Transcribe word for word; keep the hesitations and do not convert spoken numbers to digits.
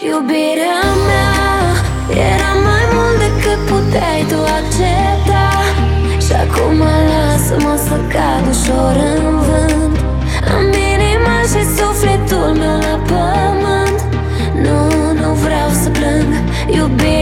Iubirea mea era mai mult decât puteai tu accepta. Și acum lasă-mă să cad ușor în vânt. Am inima și sufletul meu la pământ. Nu, nu vreau să plâng. Iubirea